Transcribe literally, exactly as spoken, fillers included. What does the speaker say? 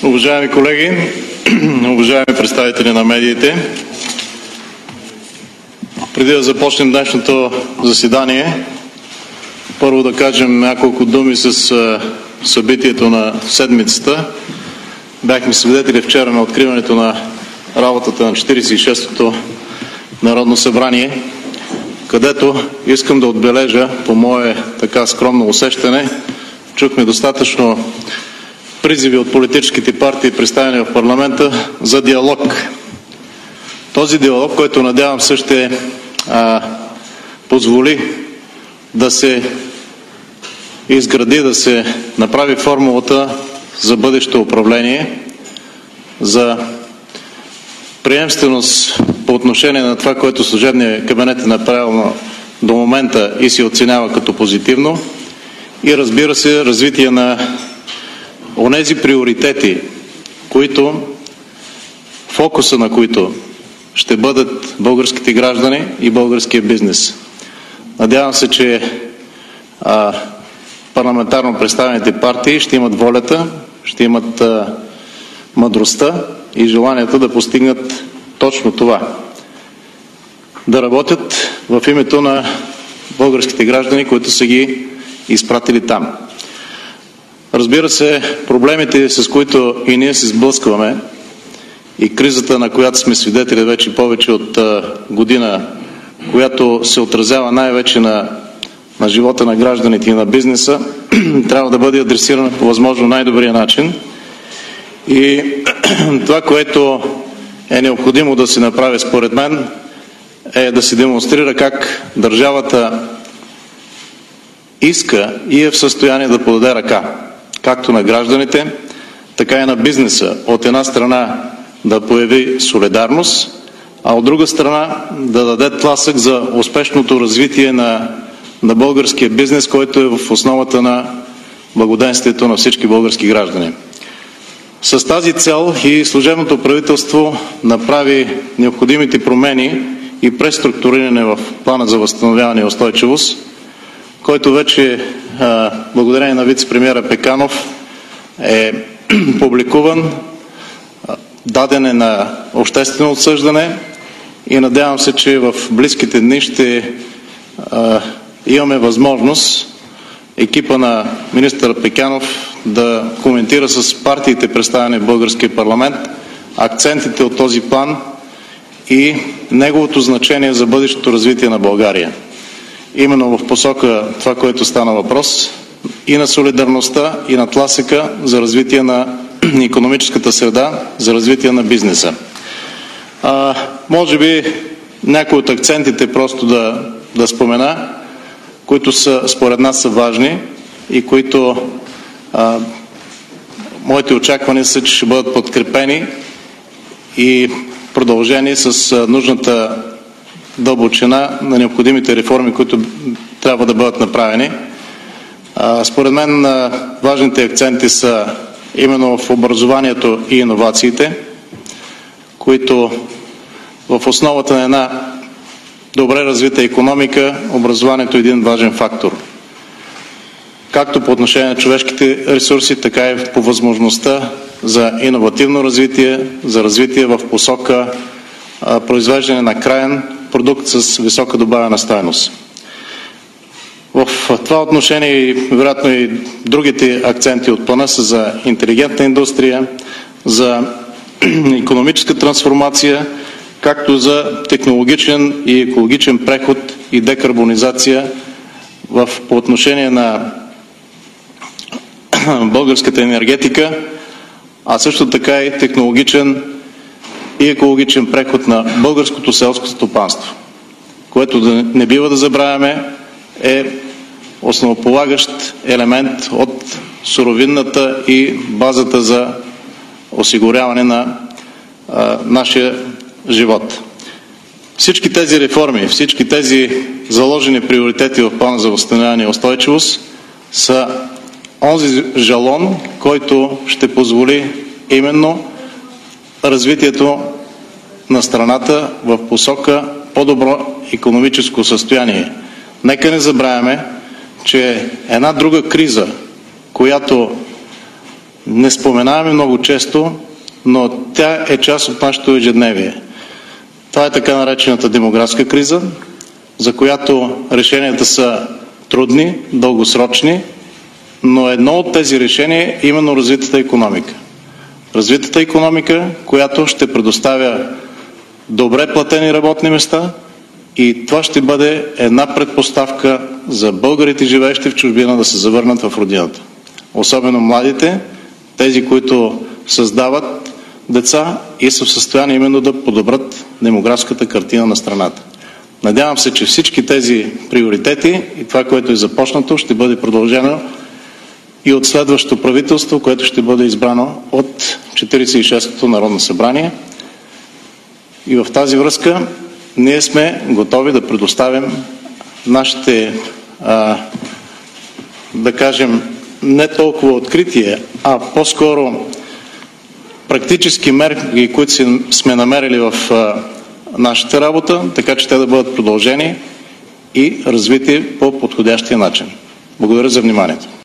Уважаеми колеги, уважаеми представители на медиите, преди да започнем днешното заседание, първо да кажем няколко думи с събитието на седмицата. Бяхме свидетели вчера на откриването на работата на четиридесет и шестото Народно събрание, където искам да отбележа, по мое така скромно усещане, чухме достатъчно призиви от политическите партии, представени в парламента, за диалог. Този диалог, който надявам се ще а, позволи да се изгради, да се направи формулата за бъдещо управление, за приемственост по отношение на това, което служебният кабинет е направил до момента и се оценява като позитивно, и разбира се, развитие на онези приоритети, които, фокуса на които ще бъдат българските граждани и българския бизнес. Надявам се, че а, парламентарно представените партии ще имат волята, ще имат а, мъдростта и желанието да постигнат точно това. Да работят в името на българските граждани, които са ги изпратили там. Разбира се, проблемите, с които и ние се сблъскваме, и кризата, на която сме свидетели вече повече от а, година, която се отразява най-вече на, на живота на гражданите и на бизнеса, трябва да бъде адресирана по възможно най-добрия начин. И това, което е необходимо да се направи според мен, е да се демонстрира как държавата иска и е в състояние да подаде ръка, както на гражданите, така и на бизнеса. От една страна да появи солидарност, а от друга страна да даде тласък за успешното развитие на, на българския бизнес, който е в основата на благоденствието на всички български граждани. С тази цел и служебното правителство направи необходимите промени и преструктуриране в плана за възстановяване и устойчивост, който вече, благодарение на вице-премиера Пеканов, е публикуван, даден е на обществено обсъждане и надявам се, че в близките дни ще а, имаме възможност екипа на министър Пеканов да коментира с партиите, представени в българския парламент, акцентите от този план и неговото значение за бъдещето развитие на България. Именно в посока това, което стана въпрос, и на солидарността, и на тласъка за развитие на икономическата среда, за развитие на бизнеса. А, може би някои от акцентите просто да, да спомена, които са, според нас са важни и които а, моите очаквания са, че ще бъдат подкрепени и продължени с а, нужната дълбочина на необходимите реформи, които трябва да бъдат направени. А, според мен а, важните акценти са именно в образованието и иновациите, които в основата на една добре развита икономика, образованието е един важен фактор. Както по отношение на човешките ресурси, така и по възможността за иновативно развитие, за развитие в посока а, произвеждане на краен продукт с висока добавена стойност. В това отношение и вероятно и другите акценти от плана са за интелигентна индустрия, за икономическа трансформация, както за технологичен и екологичен преход и декарбонизация в, по отношение на българската енергетика, а също така и технологичен и екологичен преход на българското селско стопанство, което да не бива да забравяме, е основополагащ елемент от суровинната и базата за осигуряване на а, нашия живот. Всички тези реформи, всички тези заложени приоритети в плана за възстановяване и устойчивост са онзи жалон, който ще позволи именно развитието на страната в посока по-добро икономическо състояние. Нека не забравяме, че една друга криза, която не споменаваме много често, но тя е част от нашето ежедневие. Това е така наречената демографска криза, за която решенията са трудни, дългосрочни, но едно от тези решения е именно развитата икономика. Развитата икономика, която ще предоставя добре платени работни места, и това ще бъде една предпоставка за българите, живеещи в чужбина, да се завърнат в родината. Особено младите, тези, които създават деца и са в състояние именно да подобрят демографската картина на страната. Надявам се, че всички тези приоритети и това, което е започнато, ще бъде продължено и от следващото правителство, което ще бъде избрано от четиридесет и шестото Народно събрание. И в тази връзка ние сме готови да предоставим нашите, а, да кажем, не толкова откритие, а по-скоро практически мерки, които сме намерили в а, нашата работа, така че те да бъдат продължени и развити по подходящия начин. Благодаря за вниманието.